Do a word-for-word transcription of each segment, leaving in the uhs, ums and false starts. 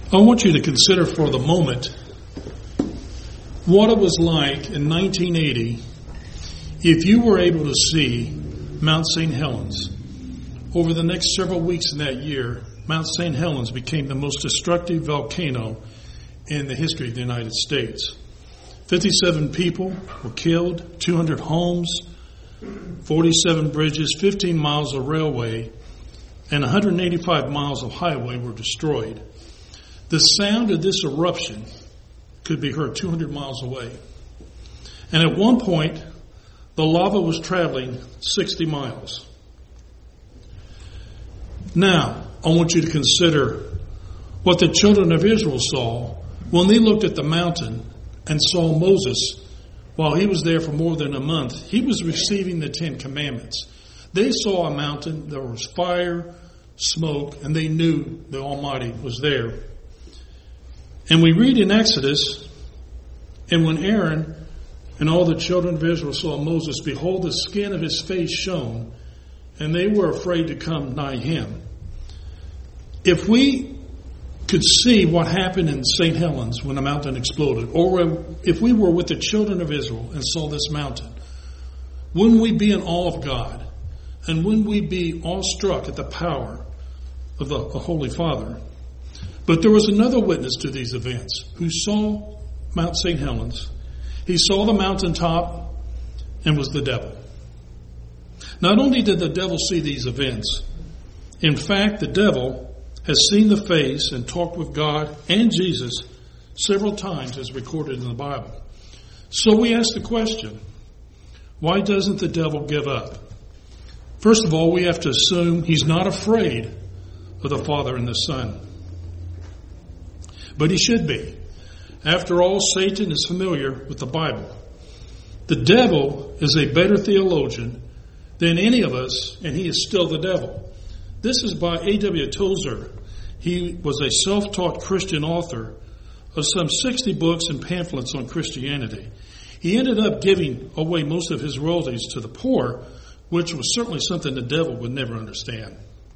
I want you to consider for the moment what it was like in nineteen eighty if you were able to see Mount Saint Helens. Over the next several weeks in that year, Mount Saint Helens became the most destructive volcano in the history of the United States. fifty-seven people were killed, two hundred homes, forty-seven bridges, fifteen miles of railway, and one hundred eighty-five miles of highway were destroyed. The sound of this eruption could be heard two hundred miles away. And at one point, the lava was traveling sixty miles. Now, I want you to consider what the children of Israel saw when they looked at the mountain and saw Moses while he was there for more than a month. He was receiving the Ten Commandments. They saw a mountain, there was fire, smoke, and they knew the Almighty was there. And we read in Exodus, and when Aaron and all the children of Israel saw Moses, behold, the skin of his face shone, and they were afraid to come nigh him. If we could see what happened in Saint Helens when the mountain exploded, or if we were with the children of Israel and saw this mountain, wouldn't we be in awe of God? And wouldn't we be awestruck at the power of the, the Holy Father? But there was another witness to these events who saw Mount Saint Helens. He saw the mountaintop and was the devil. Not only did the devil see these events, in fact, the devil has seen the face and talked with God and Jesus several times as recorded in the Bible. So we ask the question, why doesn't the devil give up? First of all, we have to assume he's not afraid of the Father and the Son. But he should be. After all, Satan is familiar with the Bible. The devil is a better theologian than any of us, and he is still the devil. This is by A W Tozer. He was a self-taught Christian author of some sixty books and pamphlets on Christianity. He ended up giving away most of his royalties to the poor, which was certainly something the devil would never understand.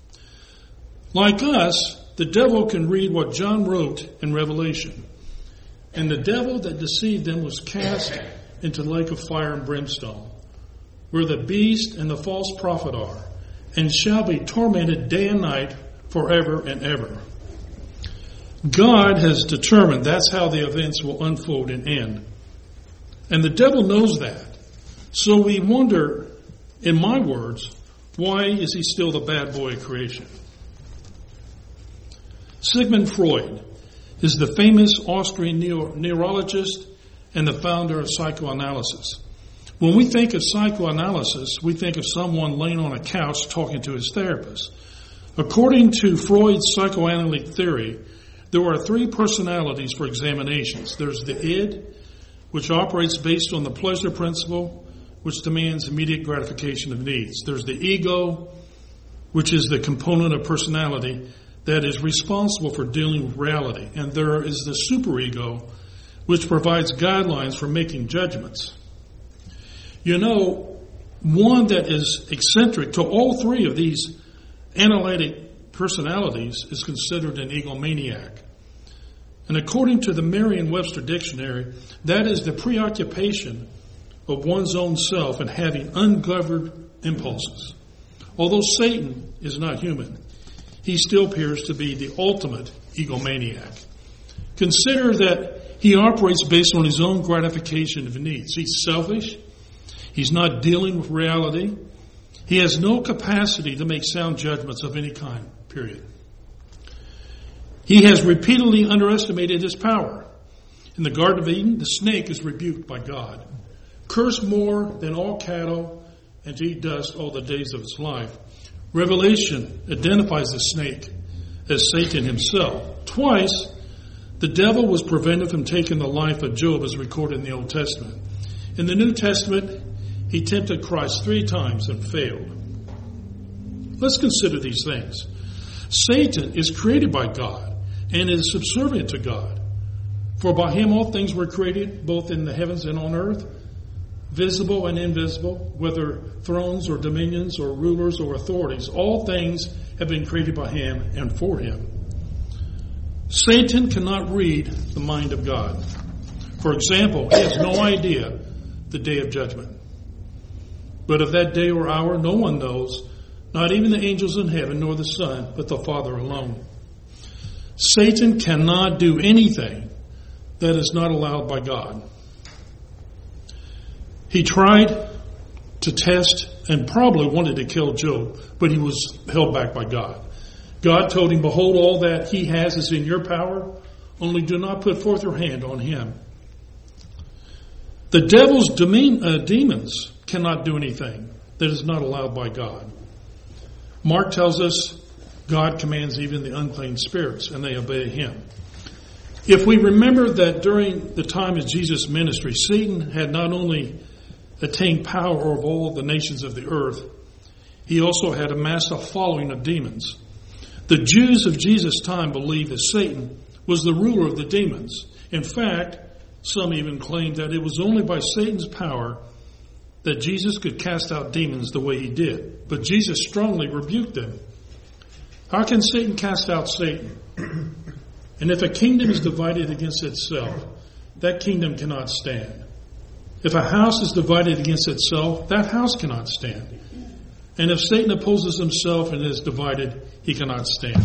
Like us, the devil can read what John wrote in Revelation. And the devil that deceived them was cast into the lake of fire and brimstone, where the beast and the false prophet are, and shall be tormented day and night forever and ever. God has determined that's how the events will unfold and end. And the devil knows that. So we wonder, in my words, why is he still the bad boy of creation? Sigmund Freud is the famous Austrian neuro- neurologist and the founder of psychoanalysis. When we think of psychoanalysis, we think of someone laying on a couch talking to his therapist. According to Freud's psychoanalytic theory, there are three personalities for examinations. There's the id, which operates based on the pleasure principle, which demands immediate gratification of needs. There's the ego, which is the component of personality that is responsible for dealing with reality. And there is the superego, which provides guidelines for making judgments. You know, one that is eccentric to all three of these analytic personalities is considered an egomaniac. And according to the Merriam-Webster Dictionary, that is the preoccupation of one's own self and having ungoverned impulses. Although Satan is not human, he still appears to be the ultimate egomaniac. Consider that he operates based on his own gratification of needs. He's selfish. He's not dealing with reality. He has no capacity to make sound judgments of any kind, period. He has repeatedly underestimated his power. In the Garden of Eden, the snake is rebuked by God. Curse more than all cattle and to eat dust all the days of its life. Revelation identifies the snake as Satan himself. Twice, the devil was prevented from taking the life of Job as recorded in the Old Testament. In the New Testament, he tempted Christ three times and failed. Let's consider these things. Satan is created by God and is subservient to God. For by him all things were created, both in the heavens and on earth, visible and invisible, whether thrones or dominions or rulers or authorities. All things have been created by him and for him. Satan cannot read the mind of God. For example, he has no idea the day of judgment. But of that day or hour, no one knows, not even the angels in heaven, nor the Son, but the Father alone. Satan cannot do anything that is not allowed by God. He tried to test and probably wanted to kill Job, but he was held back by God. God told him, behold, all that he has is in your power, only do not put forth your hand on him. The devil's demean, uh, demons cannot do anything that is not allowed by God. Mark tells us God commands even the unclean spirits, and they obey him. If we remember that during the time of Jesus' ministry, Satan had not only attained power over all the nations of the earth, he also had amassed a following of demons. The Jews of Jesus' time believed that Satan was the ruler of the demons. In fact, some even claimed that it was only by Satan's power that Jesus could cast out demons the way he did. But Jesus strongly rebuked them. How can Satan cast out Satan? And if a kingdom is divided against itself, that kingdom cannot stand. If a house is divided against itself, that house cannot stand. And if Satan opposes himself and is divided, he cannot stand.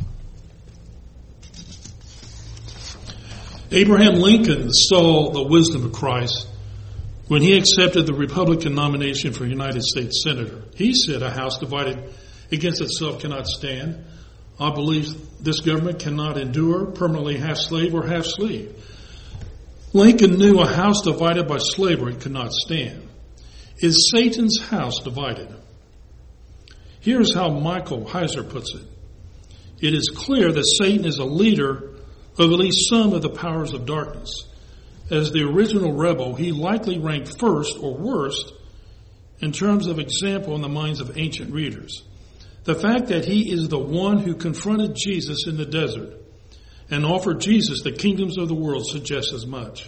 Abraham Lincoln saw the wisdom of Christ when he accepted the Republican nomination for United States Senator. He said, a house divided against itself cannot stand. I believe this government cannot endure permanently half slave or half slave. Lincoln knew a house divided by slavery could not stand. Is Satan's house divided? Here's how Michael Heiser puts it. It is clear that Satan is a leader of at least some of the powers of darkness. As the original rebel, he likely ranked first or worst in terms of example in the minds of ancient readers. The fact that he is the one who confronted Jesus in the desert and offered Jesus the kingdoms of the world suggests as much.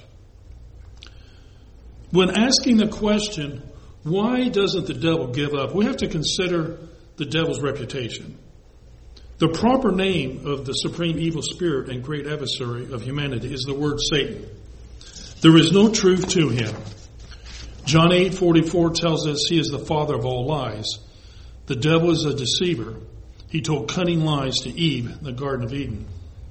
When asking the question, why doesn't the devil give up, we have to consider the devil's reputation. The proper name of the supreme evil spirit and great adversary of humanity is the word Satan. There is no truth to him. John eight forty-four tells us he is the father of all lies. The devil is a deceiver. He told cunning lies to Eve in the Garden of Eden.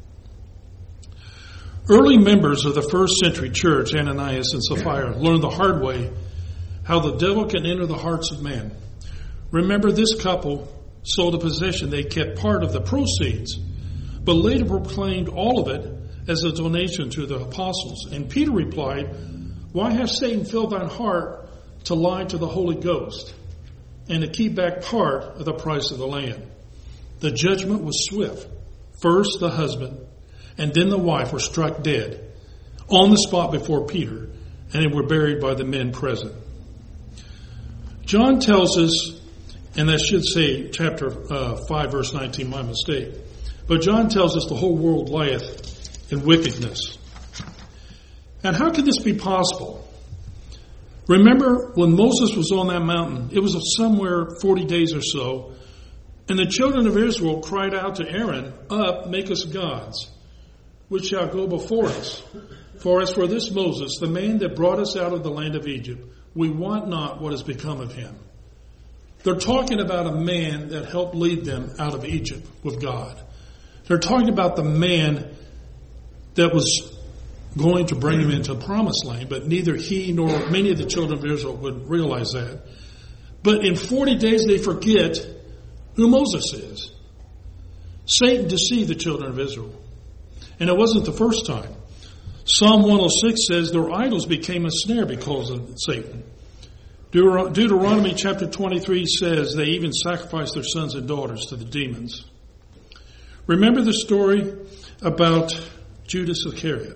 Early members of the first century church, Ananias and Sapphira, learned the hard way how the devil can enter the hearts of men. Remember, this couple sold a possession. They kept part of the proceeds, but later proclaimed all of it as a donation to the apostles. And Peter replied, why hath Satan filled thine heart to lie to the Holy Ghost and to keep back part of the price of the land? The judgment was swift. First the husband and then the wife were struck dead on the spot before Peter, and they were buried by the men present. John tells us, and that should say chapter uh, five, verse nineteen, my mistake. But John tells us the whole world lieth in wickedness. And how could this be possible? Remember when Moses was on that mountain, it was somewhere forty days or so, and the children of Israel cried out to Aaron, up, make us gods, which shall go before us. For as for this Moses, the man that brought us out of the land of Egypt, we want not what has become of him. They're talking about a man that helped lead them out of Egypt with God. They're talking about the man that was going to bring them into the promised land, but neither he nor many of the children of Israel would realize that. But in forty days they forget who Moses is. Satan deceived the children of Israel. And it wasn't the first time. Psalm one oh six says their idols became a snare because of Satan. Deut- Deuteronomy chapter twenty-three says they even sacrificed their sons and daughters to the demons. Remember the story about Judas Iscariot.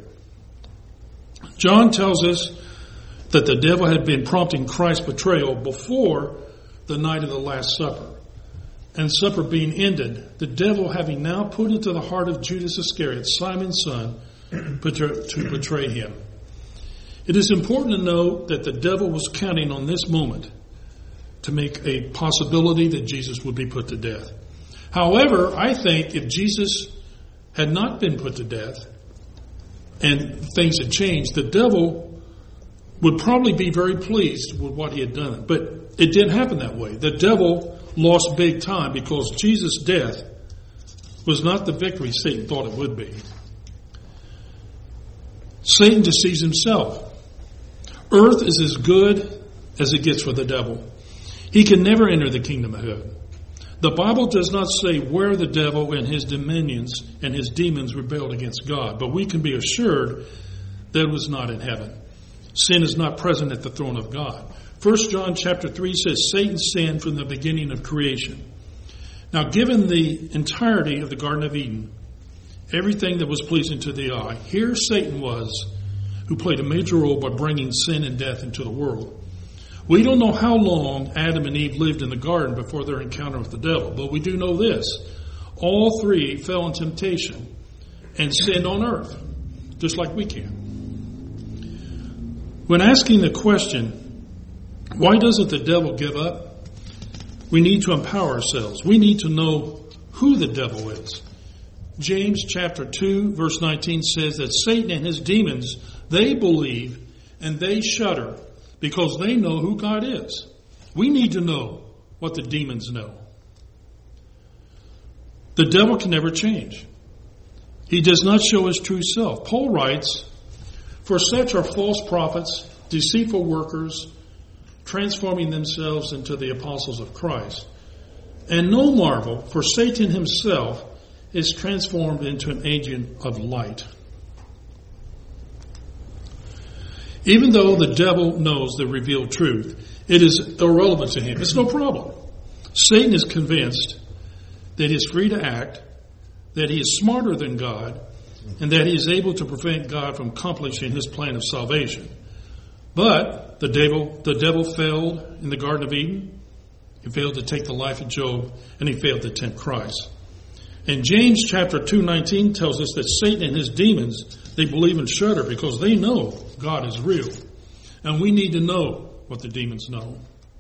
John tells us that the devil had been prompting Christ's betrayal before the night of the Last Supper. And supper being ended, the devil having now put into the heart of Judas Iscariot, Simon's son, to betray him. It is important to note that the devil was counting on this moment to make a possibility that Jesus would be put to death. However, I think if Jesus had not been put to death and things had changed, the devil would probably be very pleased with what he had done. But it didn't happen that way. The devil lost big time because Jesus' death was not the victory Satan thought it would be. Satan deceives himself. Earth is as good as it gets for the devil. He can never enter the kingdom of heaven. The Bible does not say where the devil and his dominions and his demons rebelled against God, but we can be assured that it was not in heaven. Sin is not present at the throne of God. First John chapter three says Satan sinned from the beginning of creation. Now, given the entirety of the Garden of Eden, everything that was pleasing to the eye, here Satan was, who played a major role by bringing sin and death into the world. We don't know how long Adam and Eve lived in the garden before their encounter with the devil, but we do know this. All three fell in temptation and sinned on earth, just like we can. When asking the question, why doesn't the devil give up? We need to empower ourselves. We need to know who the devil is. James chapter two verse nineteen says that Satan and his demons, they believe and they shudder because they know who God is. We need to know what the demons know. The devil can never change. He does not show his true self. Paul writes, "For such are false prophets, deceitful workers, transforming themselves into the apostles of Christ. And no marvel, for Satan himself is transformed into an agent of light." Even though the devil knows the revealed truth, it is irrelevant to him. It's no problem. Satan is convinced that he is free to act, that he is smarter than God, and that he is able to prevent God from accomplishing his plan of salvation. But the devil, the devil failed in the Garden of Eden. He failed to take the life of Job, and he failed to tempt Christ. And James chapter two nineteen tells us that Satan and his demons, they believe and shudder because they know God is real. And we need to know what the demons know.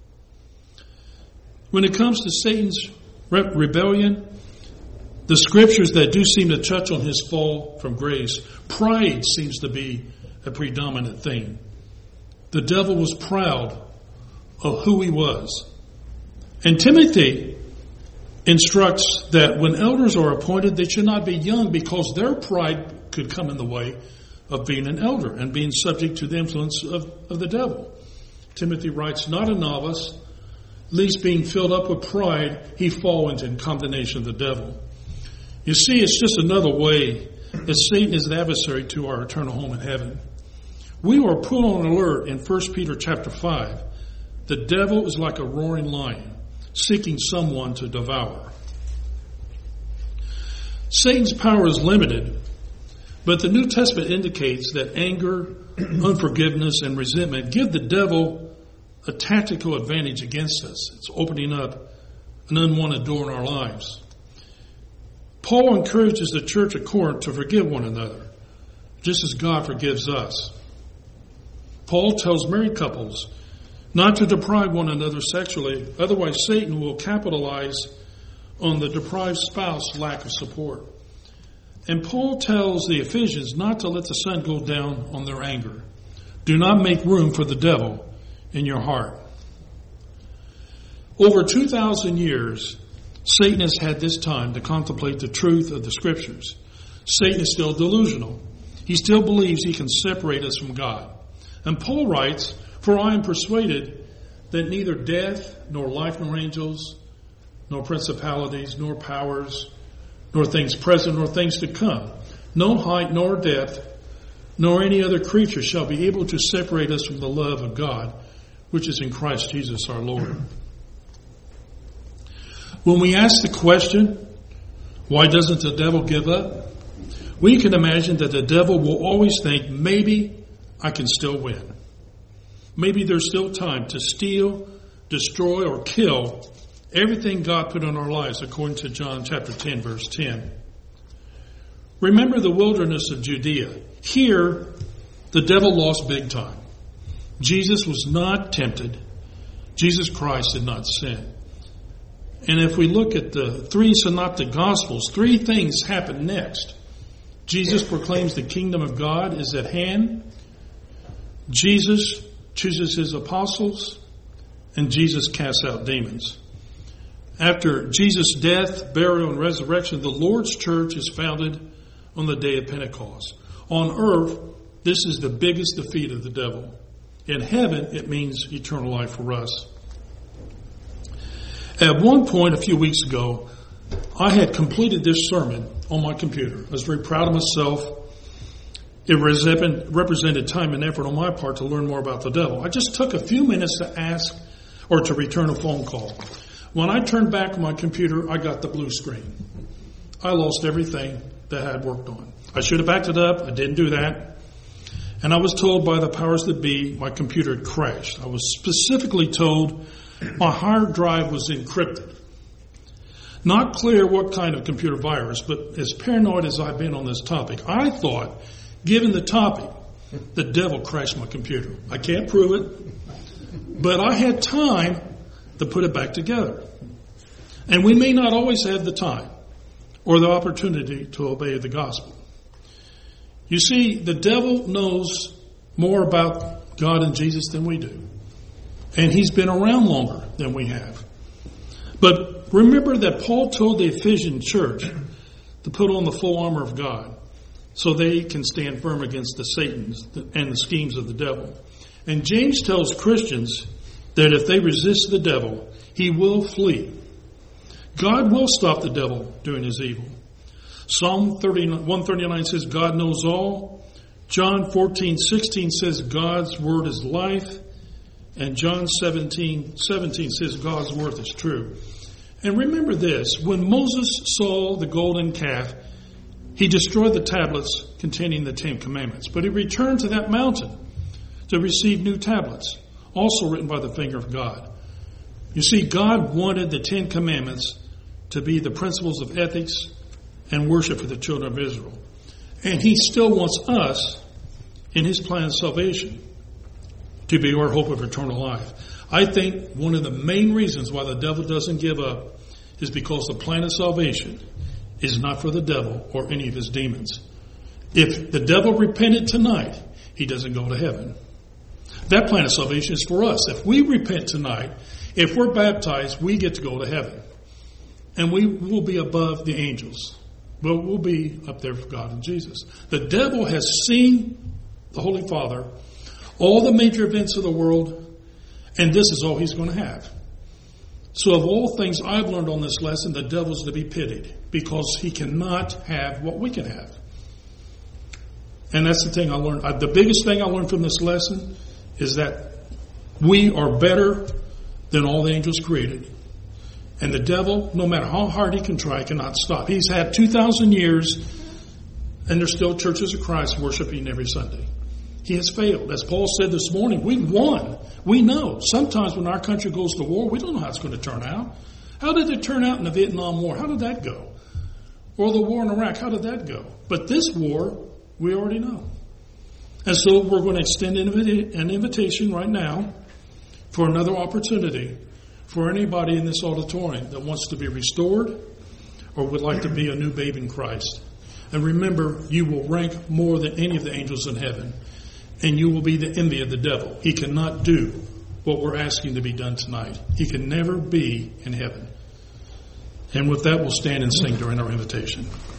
When it comes to Satan's re- rebellion, the scriptures that do seem to touch on his fall from grace, pride seems to be a predominant theme. The devil was proud of who he was. And Timothy instructs that when elders are appointed, they should not be young because their pride could come in the way of being an elder and being subject to the influence of, of the devil. Timothy writes, "Not a novice, lest being filled up with pride, he fall into condemnation of the devil." You see, it's just another way that Satan is an adversary to our eternal home in heaven. We are put on alert in First Peter chapter five. The devil is like a roaring lion, seeking someone to devour. Satan's power is limited, but the New Testament indicates that anger, unforgiveness, and resentment give the devil a tactical advantage against us. It's opening up an unwanted door in our lives. Paul encourages the church at Corinth to forgive one another, just as God forgives us. Paul tells married couples not to deprive one another sexually, otherwise Satan will capitalize on the deprived spouse's lack of support. And Paul tells the Ephesians not to let the sun go down on their anger. Do not make room for the devil in your heart. Over two thousand years, Satan has had this time to contemplate the truth of the Scriptures. Satan is still delusional. He still believes he can separate us from God. And Paul writes, "For I am persuaded that neither death, nor life, nor angels, nor principalities, nor powers, nor things present, nor things to come, no height, nor depth, nor any other creature shall be able to separate us from the love of God, which is in Christ Jesus our Lord." When we ask the question, why doesn't the devil give up? We can imagine that the devil will always think, maybe I can still win. Maybe there's still time to steal, destroy, or kill everything God put in our lives, according to John chapter ten, verse ten. Remember the wilderness of Judea. Here, the devil lost big time. Jesus was not tempted. Jesus Christ did not sin. And if we look at the three synoptic gospels, three things happen next Jesus proclaims the kingdom of God is at hand. Jesus chooses his apostles, and Jesus casts out demons. After Jesus' death, burial, and resurrection, the Lord's church is founded on the day of Pentecost. On earth, this is the biggest defeat of the devil. In heaven, it means eternal life for us. At one point, a few weeks ago, I had completed this sermon on my computer. I was very proud of myself. It represented time and effort on my part to learn more about the devil. I just took a few minutes to ask or to return a phone call. When I turned back on my computer, I got the blue screen. I lost everything that I had worked on. I should have backed it up. I didn't do that. And I was told by the powers that be my computer had crashed. I was specifically told my hard drive was encrypted. Not clear what kind of computer virus, but as paranoid as I've been on this topic, I thought, given the topic, the devil crashed my computer. I can't prove it, but I had time to put it back together. And we may not always have the time or the opportunity to obey the gospel. You see, the devil knows more about God and Jesus than we do. And he's been around longer than we have. But remember that Paul told the Ephesian church to put on the full armor of God so they can stand firm against the Satans and the schemes of the devil. And James tells Christians that if they resist the devil, he will flee. God will stop the devil doing his evil. Psalm one thirty-nine says God knows all. John fourteen sixteen says God's word is life. And John seventeen seventeen says God's word is true. And remember this, when Moses saw the golden calf, he destroyed the tablets containing the Ten Commandments. But he returned to that mountain to receive new tablets, also written by the finger of God. You see, God wanted the Ten Commandments to be the principles of ethics and worship for the children of Israel. And he still wants us, in his plan of salvation, to be our hope of eternal life. I think one of the main reasons why the devil doesn't give up is because the plan of salvation is not for the devil or any of his demons. If the devil repented tonight, he doesn't go to heaven. That plan of salvation is for us. If we repent tonight, if we're baptized, we get to go to heaven. And we will be above the angels. But we'll be up there for God and Jesus. The devil has seen the Holy Father, all the major events of the world, and this is all he's going to have. So of all things I've learned on this lesson, the devil's to be pitied because he cannot have what we can have. And that's the thing I learned. The biggest thing I learned from this lesson is that we are better than all the angels created. And the devil, no matter how hard he can try, cannot stop. He's had two thousand years, and there's still churches of Christ worshiping every Sunday. He has failed. As Paul said this morning, we won. We know. Sometimes when our country goes to war, we don't know how it's going to turn out. How did it turn out in the Vietnam War? How did that go? Or the war in Iraq, how did that go? But this war, we already know. And so we're going to extend an invitation right now for another opportunity for anybody in this auditorium that wants to be restored or would like to be a new babe in Christ. And remember, you will rank more than any of the angels in heaven. And you will be the envy of the devil. He cannot do what we're asking to be done tonight. He can never be in heaven. And with that, we'll stand and sing during our invitation.